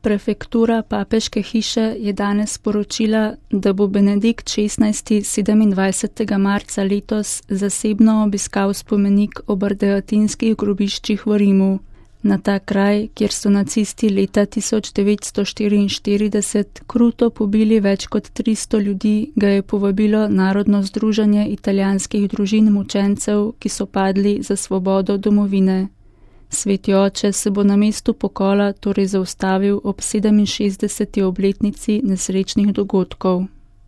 Prefektura papeške hiše je danes sporočila, da bo Benedikt XVI. 27. marca letos zasebno obiskal spomenik ob ardeatinskih grobiščih v Rimu. Na ta kraj, kjer so nacisti leta 1944 kruto pobili več kot 300 ljudi, ga je povabilo Narodno združenje italijanskih družin mučencev, ki so padli za svobodo domovine. Sveti oče se bo na mestu pokola torej zaustavil ob 67. obletnici nesrečnih dogodkov.